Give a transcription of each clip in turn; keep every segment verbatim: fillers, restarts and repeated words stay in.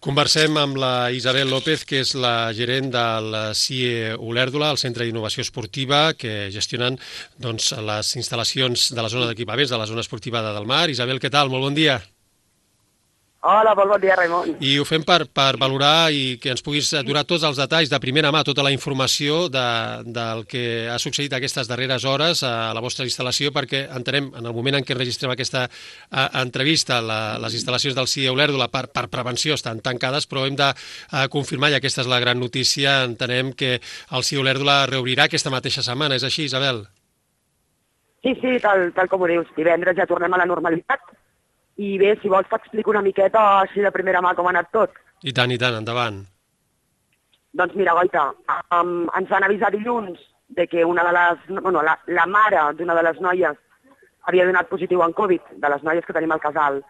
Conversem amb la Isabel López, que és la gerent del C I E Olèrdola, el Centre d'Innovació Esportiva, que gestionen doncs, les instal·lacions de la zona d'equipaments de la zona esportiva de Del Mar. Isabel, què tal? Molt bon dia. Hola, molt bon dia, Raimon. I ho fem per, per valorar i que ens puguis donar tots els detalls de primera mà, tota la informació de, del que ha succeït aquestes darreres hores a la vostra instal·lació, perquè entenem, en el moment en què enregistrem aquesta a, entrevista, la, les instal·lacions del C I E Olèrdola per, per prevenció estan tancades, però hem de a, confirmar, i aquesta és la gran notícia, entenem que el C I E Olèrdola reobrirà aquesta mateixa setmana. És així, Isabel? Sí, sí, tal, tal com ho dius. Divendres ja tornem a la normalitat. I bé, si vols t'explico una miqueta així de primera mà com ha anat tot. I tant, i tant, endavant. Doncs mira, Goita, um, ens van avisar dilluns de que una de les, bueno, la, la mare d'una de les noies havia donat positiu en Covid, de les noies que tenim al casal.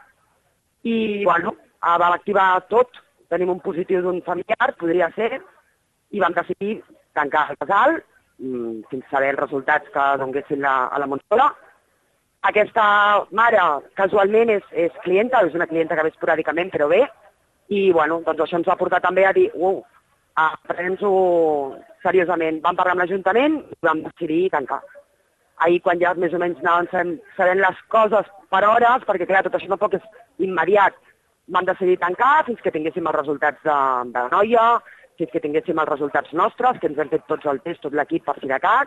I, bueno, vam activar tot, tenim un positiu d'un familiar, podria ser, i vam decidir tancar el casal, fins saber els resultats que donguessin la, a la Montsola. Aquesta mare, casualment, és, és clienta, és una clienta que ve esporàdicament, però bé, i bueno, doncs això ens va portar també a dir, uh, a prenem-ho seriosament. Vam parlar amb l'Ajuntament i vam decidir tancar. Ahir, quan ja més o menys anàvem sabent les coses per hores, perquè clar, tot això tampoc és immediat, vam decidir tancar fins que tinguéssim els resultats de, de la noia, fins que tinguéssim els resultats nostres, que ens hem fet tots el test, tot l'equip per si de cas,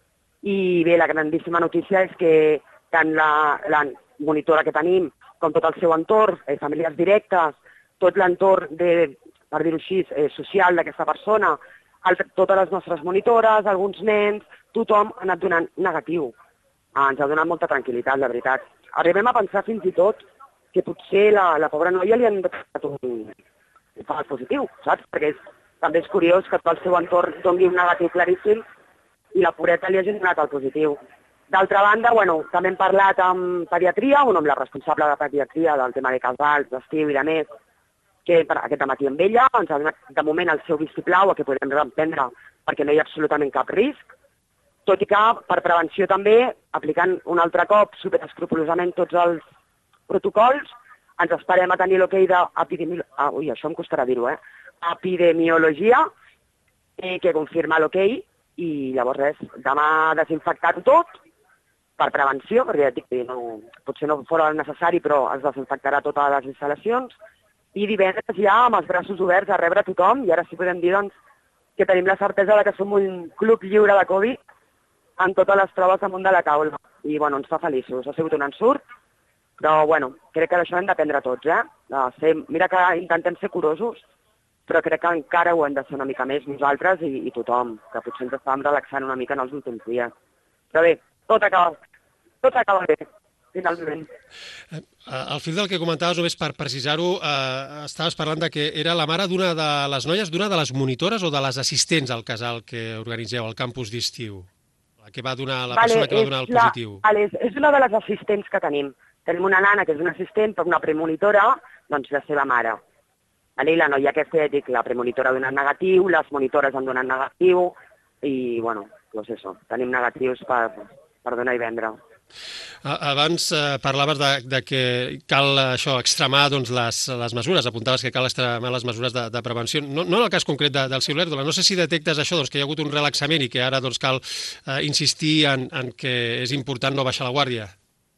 i bé, la grandíssima notícia és que tant la, la monitora que tenim com tot el seu entorn, eh, famílies directes, tot l'entorn, de, per dir-ho així, eh, social d'aquesta persona, el, totes les nostres monitores, alguns nens, tothom ha anat donant negatiu. Ah, ens ha donat molta tranquil·litat, la veritat. Arribem a pensar fins i tot que potser la, la pobra noia li han donat un, un fals positiu, saps? Perquè és, també és curiós que tot el seu entorn doni un negatiu claríssim i la pobreta li hagi donat el positiu. D'altra banda, bueno, també hem parlat amb pediatria, bueno, amb la responsable de pediatria del tema de casals, d'estiu i de més, que aquest matí amb ella ens ha donat de moment el seu vistiplau a que podem reemprendre perquè no hi ha absolutament cap risc, tot i que per prevenció també, aplicant un altre cop superescrupolosament tots els protocols, ens esperem a tenir l'hoquei d'epidemiologia, ah, ui, això em costarà dir-ho, eh? Epidemiologia, eh, que confirma l'hoquei, i llavors res, demà desinfectar-ho tot, per prevenció, perquè ja et dic que no, potser no fora necessari, però es desinfectarà totes les instal·lacions, i divendres ja amb els braços oberts a rebre tothom, i ara sí podem dir doncs, que tenim la certesa de que som un club lliure de Covid, amb totes les proves damunt de la taula, i bueno, ens fa feliços, ha sigut un ensurt, però bueno, crec que d'això hem d'aprendre tots, eh? De ser, mira que intentem ser curosos, però crec que encara ho hem de ser una mica més nosaltres i, i tothom, que potser ens estàvem relaxant una mica en els últims dies. Però bé, tot acaba, tot acaba bé, finalment. Eh, al fil del que comentaves, només per precisar-ho, eh, estaves parlant de que era la mare d'una de les noies, d'una de les monitores o de les assistents al casal que organitzeu al campus d'estiu? La que va donar, la vale, persona que va donar el la, positiu. vale, és una de les assistents que tenim. Tenim una nana que és una assistent, però una premonitora, doncs la seva mare. Vale, I la noia que ha fet, la premonitora ha donat negatiu, les monitores han donat negatiu, i bueno, doncs això, tenim negatius per... per donar i vendre. Abans eh, parlaves de, de que cal això, extremar doncs, les, les mesures, apuntaves que cal extremar les mesures de, de prevenció. No, no en el cas concret de, del C I E Olèrdola, no sé si detectes això, doncs, que hi ha hagut un relaxament i que ara doncs, cal eh, insistir en, en que és important no baixar la guàrdia.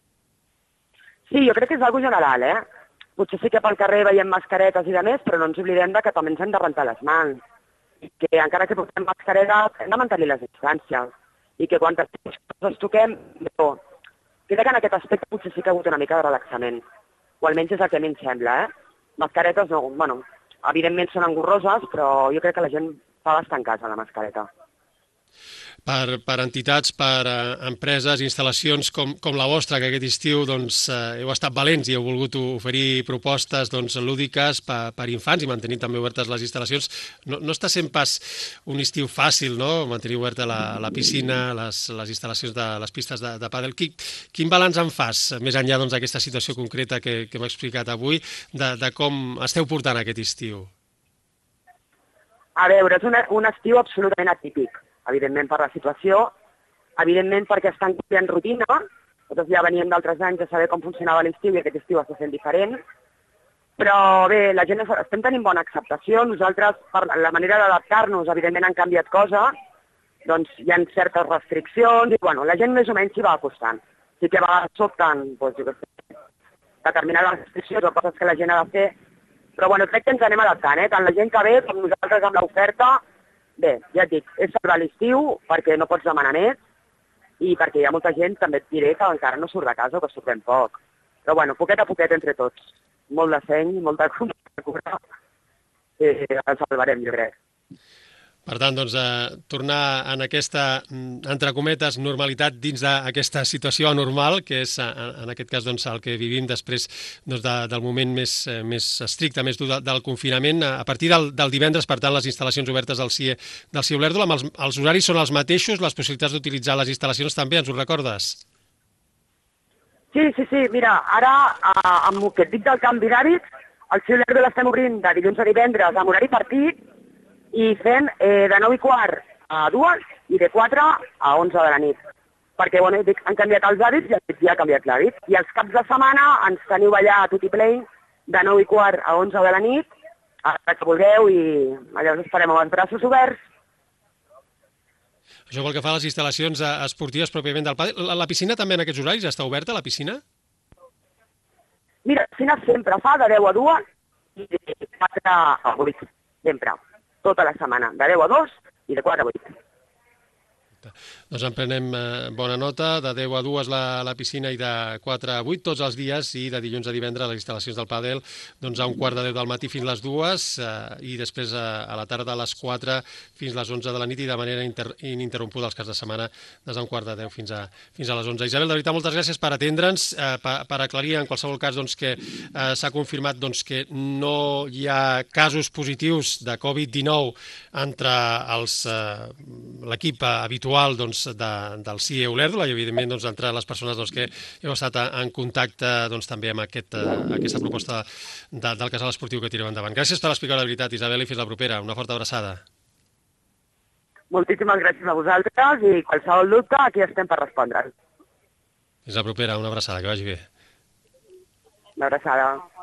Sí, jo crec que és algo general, eh? Potser sí que pel carrer veiem mascaretes i de més, però no ens oblidem de que també ens hem de rentar les mans. Que encara que portem mascaretes hem de mantenir les distàncies. I que quan ens toquem, no. Crec que en aquest aspecte potser sí que ha hagut una mica de relaxament. O almenys és el que a mi em sembla, eh? Mascaretes no, bueno, evidentment són engorroses, però jo crec que la gent fa bastant cas a la mascareta. Per, per entitats, per uh, empreses, instal·lacions com, com la vostra, que aquest estiu doncs, uh, heu estat valents i heu volgut oferir propostes doncs, lúdiques per, per infants i mantenir també obertes les instal·lacions. No, no està sent pas un estiu fàcil, no?, mantenir oberta la, la piscina, les, les instal·lacions de les pistes de, de pàdel. Quin, quin balanç en fas, més enllà doncs, d'aquesta situació concreta que, que m'ha explicat avui, de, de com esteu portant aquest estiu? A veure, és una, un estiu absolutament atípic. Evidentment per la situació, evidentment perquè estan canviant rutina, nosaltres ja veníem d'altres anys de saber com funcionava l'estiu i aquest estiu està sent diferent, Però bé, la gent estem tenint bona acceptació. Nosaltres, per la manera d'adaptar-nos, evidentment han canviat coses, doncs hi ha certes restriccions i bueno, la gent més o menys s'hi va acostant. Sí que a vegades sobten doncs, jo què sé, determinades restriccions o coses que la gent ha de fer, però bueno, crec que ens anem adaptant, eh? Tant la gent que ve com nosaltres amb l'oferta. Bé, ja et dic, és salvar l'estiu perquè no pots demanar més i perquè hi ha molta gent, també et diré, que encara no surt de casa o que surt ben poc. Però bueno, poquet a poquet entre tots. Molt de seny, molt de cura, i el salvarem, jo crec. Per tant, doncs, eh, tornar en aquesta, entre cometes, normalitat dins d'aquesta situació anormal, que és, en aquest cas, doncs, el que vivim després doncs, de, del moment més, més estricte, més dur de, del confinament. A partir del, del divendres, per tant, les instal·lacions obertes del C I E del C I E Olèrdola, amb els, els horaris són els mateixos, les possibilitats d'utilitzar les instal·lacions també, ens ho recordes? Sí, sí, sí. Mira, ara, amb el que et dic del canvi d'hàbits, el C I E Olèrdola l'estem obrint de dilluns a divendres amb horari partit, i fent eh, de nou i quart a dues i de quatre a onze de la nit. Perquè bueno, han canviat els hàbits i ja ha canviat l'hàbit. I els caps de setmana ens teniu allà a Tutti Play de nou i quart a onze de la nit, a la que vulgueu, i allà us esperem amb els braços oberts. Això pel que fa a les instal·lacions esportives pròpiament del pàdel. La, la piscina també en aquests horaris està oberta, la piscina? Mira, la piscina sempre fa de deu a dues i de quatre a vuit, sempre. Tota la setmana, de deu a dos i de quatre a vuit. Doncs en prenem eh, bona nota, de deu a dues la, la piscina i de quatre a vuit tots els dies, i de dilluns a divendres les instal·lacions del pàdel doncs a un quart de deu del matí fins les dues eh, i després a, a la tarda a les quatre fins les onze de la nit i de manera inter, ininterrompuda els caps de setmana des d'un quart de deu fins a, fins a les onze. Isabel, de veritat, moltes gràcies per atendre'ns, eh, per, per aclarir en qualsevol cas doncs, que eh, s'ha confirmat doncs, que no hi ha casos positius de covid dinou entre els, eh, l'equip habitual doncs, de, del C I E Olèrdola i, evidentment, doncs, entre les persones doncs, que heu estat en contacte doncs, també amb aquest, aquesta proposta de, del casal esportiu que tireu endavant. Gràcies per explicar la veritat, Isabel, i fins la propera. Una forta abraçada. Moltíssimes gràcies a vosaltres i qualsevol dubte aquí estem per respondre. Fins la propera, una abraçada, que vagi bé. Una abraçada.